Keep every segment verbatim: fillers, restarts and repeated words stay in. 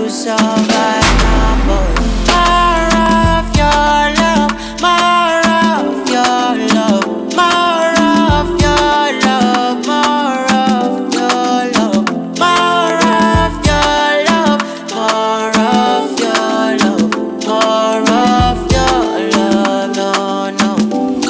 to survive now, boy. More of your love, more of your love, more of your love, more of your love, more of your love, more of your love, more of your love, no, no.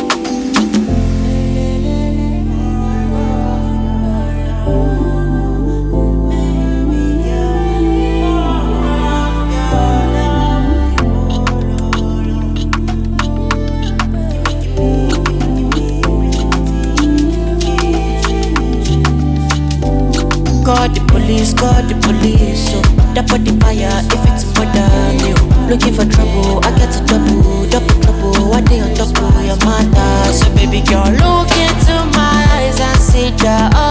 Call the police, call the police, so that body fire if it's murder me. oh. Looking for trouble, I get to double, double trouble. One day on top of your mother, so baby girl, look into my eyes and see the